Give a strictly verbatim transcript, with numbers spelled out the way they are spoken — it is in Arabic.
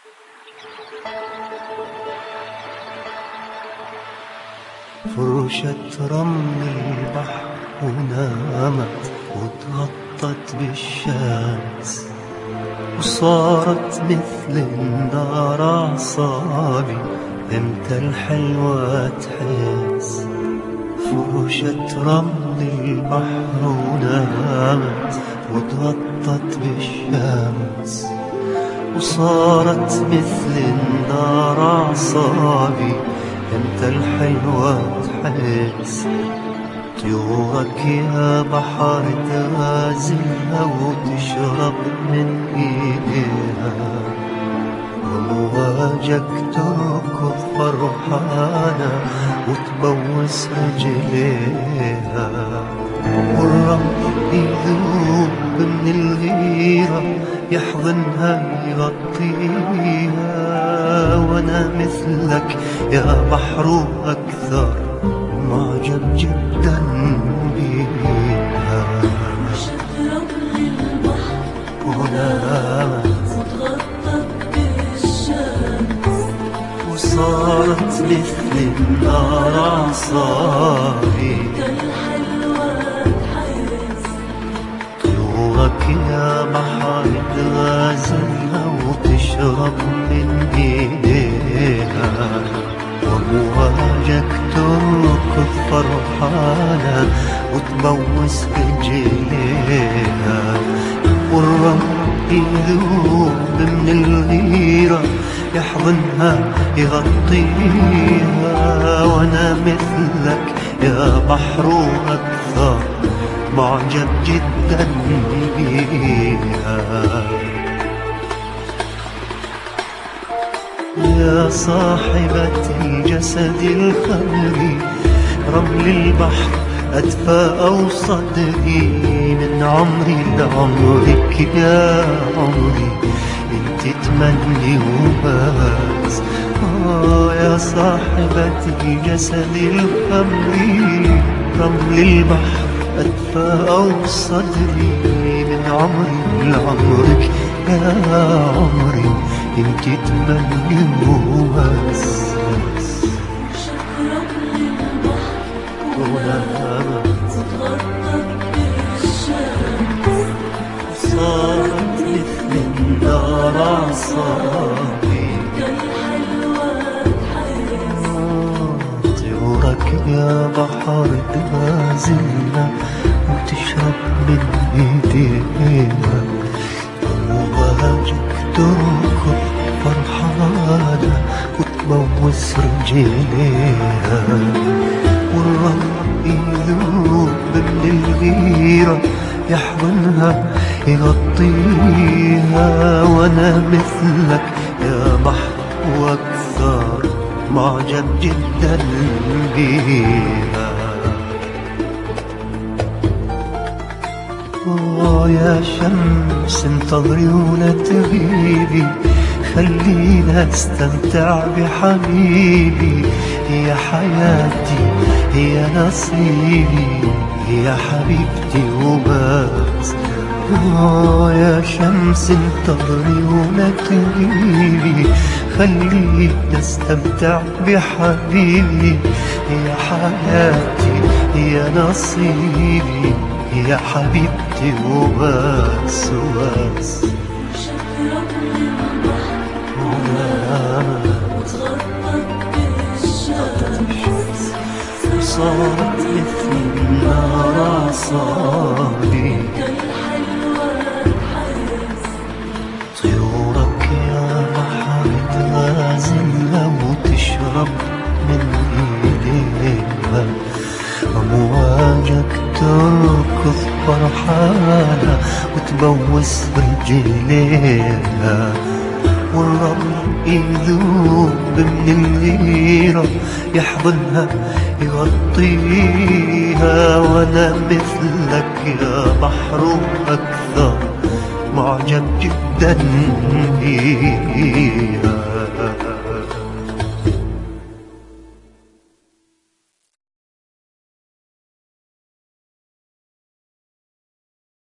فرشة رمل البحر ونامت واتغطت بالشمس، وصارت مثل النار أعصابي امتى الحلوة تحس. فرشة رمل البحر ونامت واتغطت بالشمس، وصارت مثل النار أعصابي امتى الحلوة تحس. طيورك يا بحر تغازلها وتشرب من ايديها، ومواجك تركض فرحانة وتبوس رجليها. والرمل يذوب من الغيرة يحضنها يغطيها، وانا مثلك يا بحر واكثر معجب جدا بيها. رمل البحر ونامت وتغطت بالشمس، وصارت مثل النار أعصابي الحلوة تحس. طيورك يا بحر تغازلها وتشرب من ايديها، ومواجك تركض فرحانة وتبوس رجليها. والرمل يذوب من الغيرة يحضنها يغطيها، وانا مثلك يا بحر واكثر معجب جدا بيها. يا صاحبة الجسد الخمري، رمل البحر أدفى أو صدري من عمري لعمرك يا عمري انت تمني وبس. آه يا صاحبة الجسد الخمري، رمل البحر أدفى أو صدري من عمري لعمرك يا عمري انت تمني وبس. رمل البحر ونامت وتغطت بالشمس، صارت مثل النار أعصابي الحلوة تحس. طيورك يا بحر تغازلنا وتشرب من ايدينا، ومواجك تركض فرحانة وتبوس رجليها. والرمل يذوب من الغيرة يحضنها يغطيها، وانا مثلك يا بحر واكثر معجب جدا بيها. آه يا شمس انتظري ولا تغيبي، خلينا استمتع بحبيبي. هي حياتي هي نصيبي هي حبيبتي وبس. آه يا شمس انتظري ولا تغيبي، خلينا استمتع بحبيبي. هي حياتي هي نصيبي هي حبيبتي وبس وبس. رمل البحر ونامت وتغطت بالشمس، صارت مثل النار أعصابي الحلوة تحس. طيورك يا بحر تغازلها وتشرب من ايديها، أمواجك تركض فرحانة وتبوس رجليها. والرمل يذوب من الغيرة يحضنها يغطيها، وانا مثلك يا بحر واكثر معجب جدا بيها.